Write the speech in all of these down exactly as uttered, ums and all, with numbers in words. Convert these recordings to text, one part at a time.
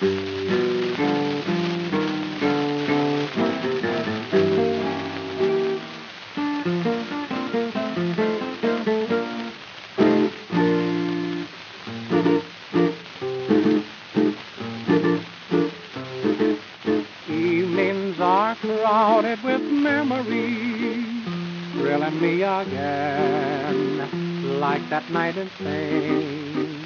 Evenings are crowded with memories, thrilling me again, like that night in Spain.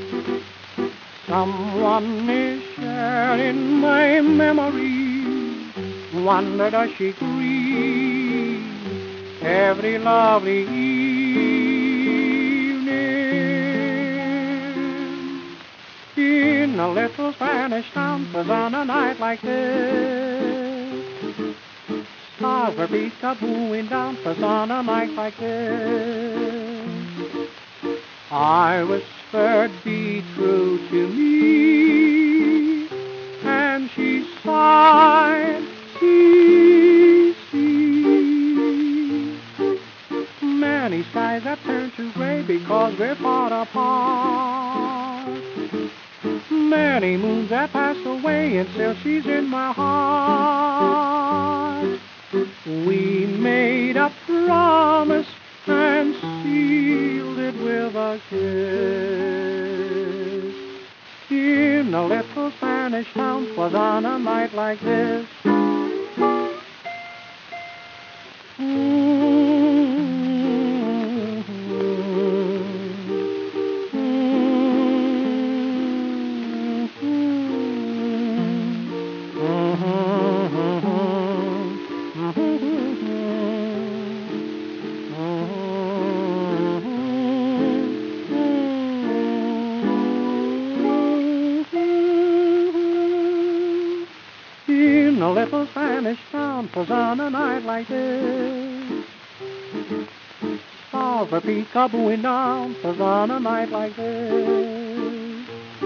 Someone is sharing my memories. Wonder does she grieve every lovely evening in a little Spanish town, 'twas on a night like this. Stars were peekabooing down, 'twas on a night like this. I whispered, be true to me, and she sighed, see, see. Many skies have turned to gray because we're far apart. Many moons have passed away and still she's in my heart. We made a promise and sealed it with a kiss. In a little Spanish town, 'twas on a night like this. In a little Spanish town, 'twas on a night like this. Stars were peekabooing down, 'twas on a night like this.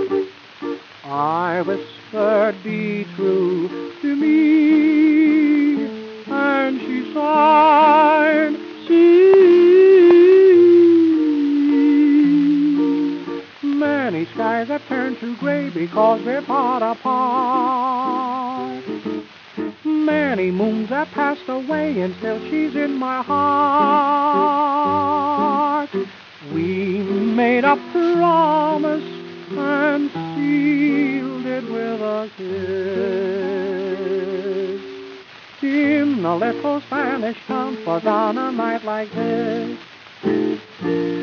I whispered, be true to me, and she sighed, see. Many skies have turned to gray because we're far apart. Many moons have passed away and still she's in my heart. We made a promise and sealed it with a kiss. In a little Spanish town, 'twas on a night like this.